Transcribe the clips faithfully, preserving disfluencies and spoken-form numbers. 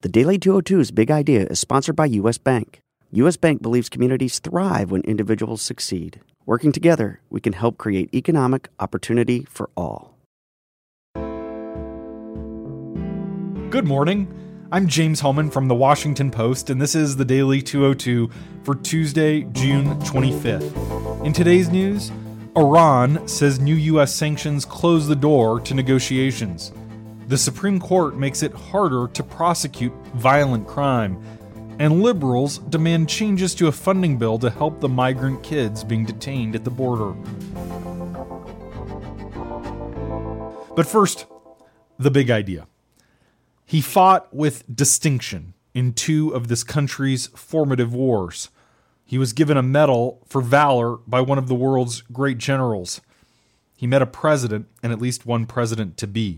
The Daily two oh two's Big Idea is sponsored by U S. Bank. U S. Bank believes communities thrive when individuals succeed. Working together, we can help create economic opportunity for all. Good morning. I'm James Hohmann from The Washington Post, and this is the Daily two oh two for Tuesday, June twenty-fifth. In today's news, Iran says new U S sanctions close the door to negotiations. The Supreme Court makes it harder to prosecute violent crime, and liberals demand changes to a funding bill to help the migrant kids being detained at the border. But first, the big idea. He fought with distinction in two of this country's formative wars. He was given a medal for valor by one of the world's great generals. He met a president and at least one president-to-be.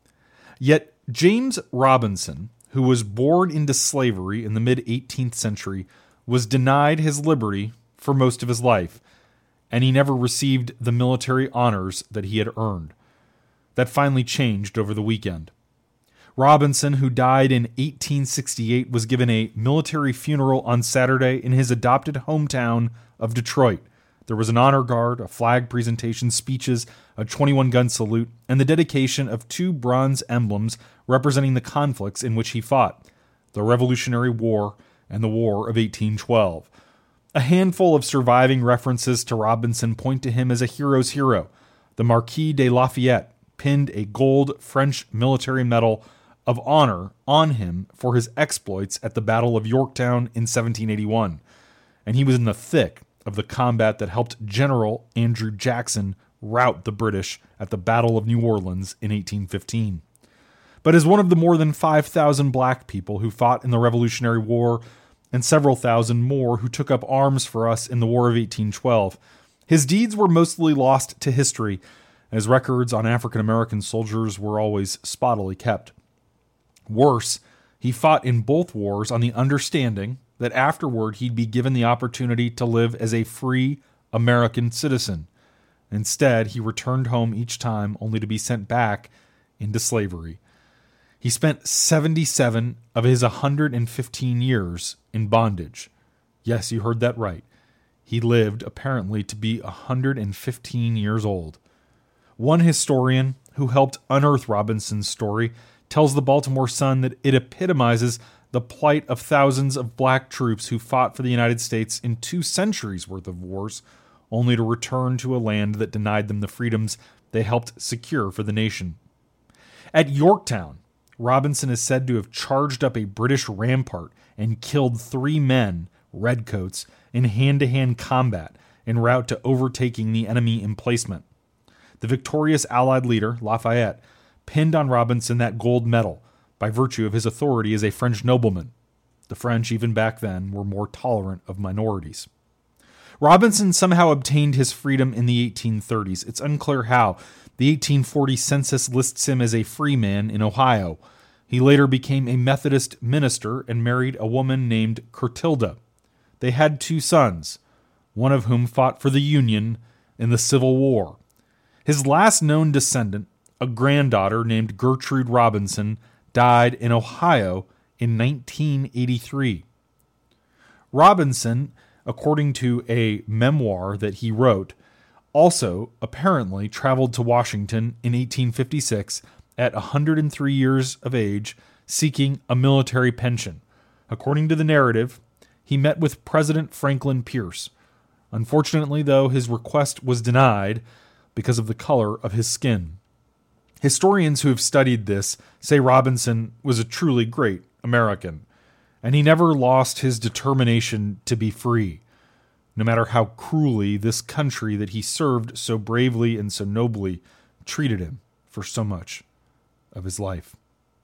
Yet James Robinson, who was born into slavery in the mid-eighteenth century, was denied his liberty for most of his life, and he never received the military honors that he had earned. That finally changed over the weekend. Robinson, who died in eighteen sixty-eight, was given a military funeral on Saturday in his adopted hometown of Detroit. There was an honor guard, a flag presentation, speeches, a twenty-one gun salute, and the dedication of two bronze emblems representing the conflicts in which he fought, the Revolutionary War and the War of eighteen twelve. A handful of surviving references to Robinson point to him as a hero's hero. The Marquis de Lafayette pinned a gold French military medal of honor on him for his exploits at the Battle of Yorktown in seventeen eighty-one, and he was in the thick of the combat that helped General Andrew Jackson rout the British at the Battle of New Orleans in eighteen fifteen. But as one of the more than five thousand black people who fought in the Revolutionary War and several thousand more who took up arms for us in the War of eighteen twelve, his deeds were mostly lost to history, as records on African American soldiers were always spottily kept. Worse, he fought in both wars on the understanding that afterward he'd be given the opportunity to live as a free American citizen. Instead, he returned home each time only to be sent back into slavery. He spent seventy-seven of his one hundred fifteen years in bondage. Yes, you heard that right. He lived apparently to be one hundred fifteen years old. One historian who helped unearth Robinson's story tells the Baltimore Sun that it epitomizes the plight of thousands of black troops who fought for the United States in two centuries worth of wars, only to return to a land that denied them the freedoms they helped secure for the nation. At Yorktown, Robinson is said to have charged up a British rampart and killed three men, redcoats, in hand-to-hand combat en route to overtaking the enemy emplacement. The victorious Allied leader, Lafayette, pinned on Robinson that gold medal by virtue of his authority as a French nobleman. The French, even back then, were more tolerant of minorities. Robinson somehow obtained his freedom in the eighteen thirties. It's unclear how. The eighteen forty census lists him as a free man in Ohio. He later became a Methodist minister and married a woman named Clotilda. They had two sons, one of whom fought for the Union in the Civil War. His last known descendant, a granddaughter named Gertrude Robinson, died in Ohio in nineteen eighty-three. Robinson, according to a memoir that he wrote, also apparently traveled to Washington in eighteen fifty-six at one hundred three years of age, seeking a military pension. According to the narrative, he met with President Franklin Pierce. Unfortunately, though, his request was denied because of the color of his skin. Historians who have studied this say Robinson was a truly great American, and he never lost his determination to be free, no matter how cruelly this country that he served so bravely and so nobly treated him for so much of his life.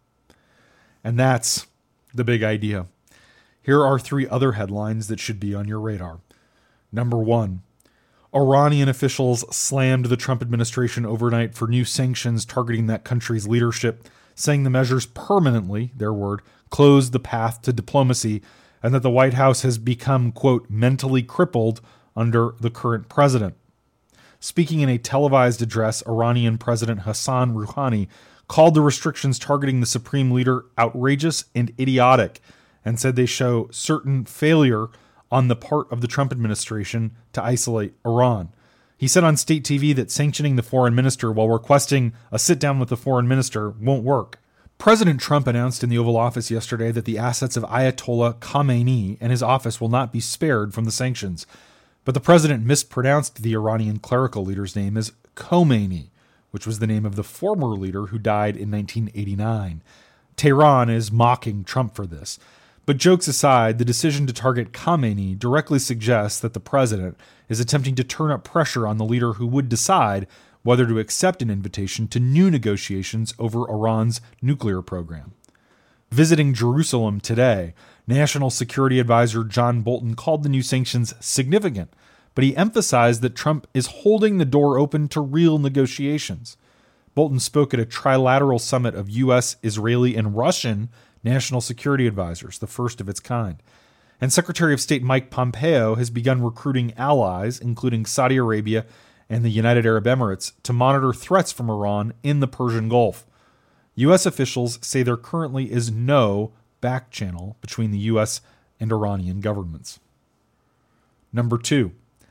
And that's the big idea. Here are three other headlines that should be on your radar. Number one, Iranian officials slammed the Trump administration overnight for new sanctions targeting that country's leadership, saying the measures permanently, their word, closed the path to diplomacy, and that the White House has become, quote, mentally crippled under the current president. Speaking in a televised address, Iranian President Hassan Rouhani called the restrictions targeting the supreme leader outrageous and idiotic, and said they show certain failure on the part of the Trump administration to isolate Iran. He said on state T V that sanctioning the foreign minister while requesting a sit-down with the foreign minister won't work. President Trump announced in the Oval Office yesterday that the assets of Ayatollah Khamenei and his office will not be spared from the sanctions. But the president mispronounced the Iranian clerical leader's name as Khomeini, which was the name of the former leader who died in nineteen eighty-nine. Tehran is mocking Trump for this. But jokes aside, the decision to target Khamenei directly suggests that the president is attempting to turn up pressure on the leader who would decide whether to accept an invitation to new negotiations over Iran's nuclear program. Visiting Jerusalem today, National Security Advisor John Bolton called the new sanctions significant, but he emphasized that Trump is holding the door open to real negotiations. Bolton spoke at a trilateral summit of U S, Israeli, and Russian national security advisors, the first of its kind. And Secretary of State Mike Pompeo has begun recruiting allies, including Saudi Arabia and the United Arab Emirates, to monitor threats from Iran in the Persian Gulf. U S officials say there currently is no back channel between the U S and Iranian governments. Number two.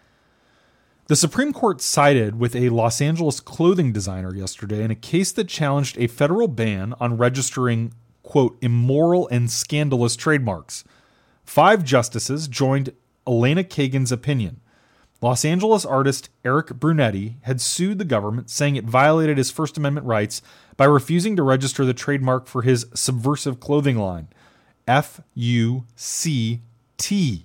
The Supreme Court sided with a Los Angeles clothing designer yesterday in a case that challenged a federal ban on registering, quote, immoral and scandalous trademarks. Five justices joined Elena Kagan's opinion. Los Angeles artist Eric Brunetti had sued the government, saying it violated his First Amendment rights by refusing to register the trademark for his subversive clothing line, F U C T.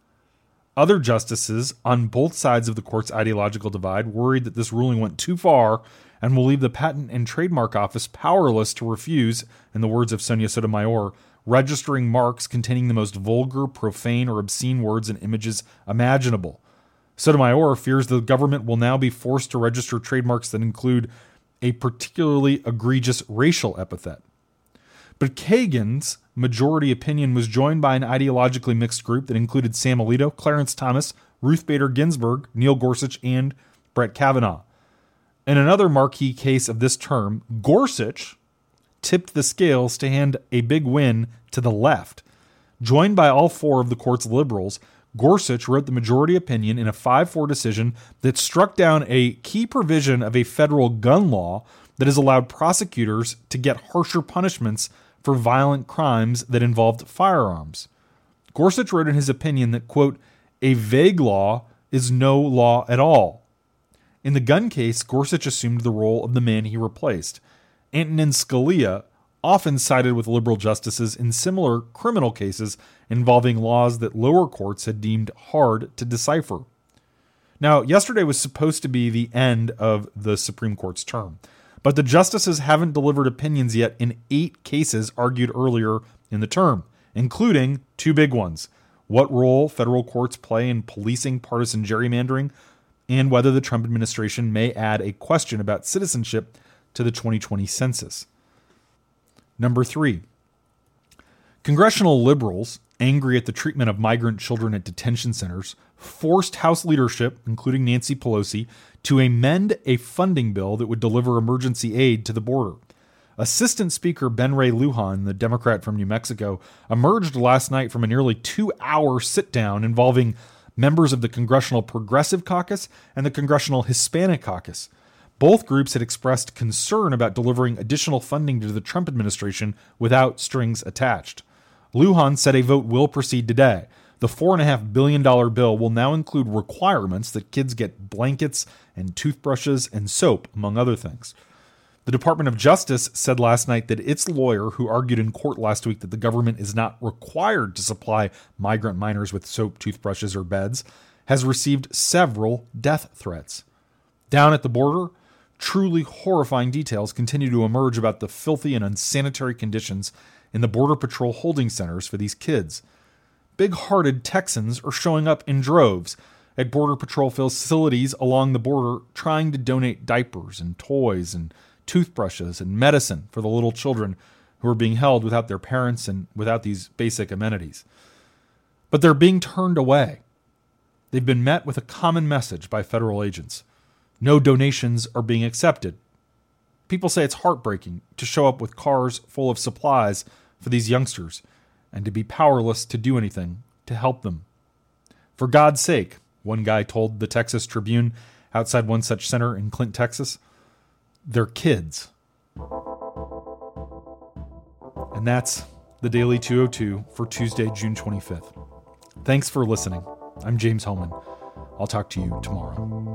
Other justices on both sides of the court's ideological divide worried that this ruling went too far and will leave the Patent and Trademark Office powerless to refuse, in the words of Sonia Sotomayor, registering marks containing the most vulgar, profane, or obscene words and images imaginable. Sotomayor fears the government will now be forced to register trademarks that include a particularly egregious racial epithet. But Kagan's majority opinion was joined by an ideologically mixed group that included Sam Alito, Clarence Thomas, Ruth Bader Ginsburg, Neil Gorsuch, and Brett Kavanaugh. In another marquee case of this term, Gorsuch tipped the scales to hand a big win to the left. Joined by all four of the court's liberals, Gorsuch wrote the majority opinion in a five four decision that struck down a key provision of a federal gun law that has allowed prosecutors to get harsher punishments for violent crimes that involved firearms. Gorsuch wrote in his opinion that, quote, a vague law is no law at all. In the gun case, Gorsuch assumed the role of the man he replaced. Antonin Scalia often sided with liberal justices in similar criminal cases involving laws that lower courts had deemed hard to decipher. Now, yesterday was supposed to be the end of the Supreme Court's term, but the justices haven't delivered opinions yet in eight cases argued earlier in the term, including two big ones: what role federal courts play in policing partisan gerrymandering, and whether the Trump administration may add a question about citizenship to the twenty twenty census. Number three. Congressional liberals, angry at the treatment of migrant children at detention centers, forced House leadership, including Nancy Pelosi, to amend a funding bill that would deliver emergency aid to the border. Assistant Speaker Ben Ray Lujan, the Democrat from New Mexico, emerged last night from a nearly two-hour sit-down involving members of the Congressional Progressive Caucus and the Congressional Hispanic Caucus. Both groups had expressed concern about delivering additional funding to the Trump administration without strings attached. Lujan said a vote will proceed today. The four point five billion dollars bill will now include requirements that kids get blankets and toothbrushes and soap, among other things. The Department of Justice said last night that its lawyer, who argued in court last week that the government is not required to supply migrant minors with soap, toothbrushes, or beds, has received several death threats. Down at the border, truly horrifying details continue to emerge about the filthy and unsanitary conditions in the Border Patrol holding centers for these kids. Big-hearted Texans are showing up in droves at Border Patrol facilities along the border trying to donate diapers and toys and toothbrushes and medicine for the little children who are being held without their parents and without these basic amenities. But they're being turned away. They've been met with a common message by federal agents. No donations are being accepted. People say it's heartbreaking to show up with cars full of supplies for these youngsters and to be powerless to do anything to help them. For God's sake, one guy told the Texas Tribune outside one such center in Clint, Texas, they're kids. And that's the Daily two oh two for Tuesday, June twenty-fifth. Thanks for listening. I'm James Hohmann. I'll talk to you tomorrow.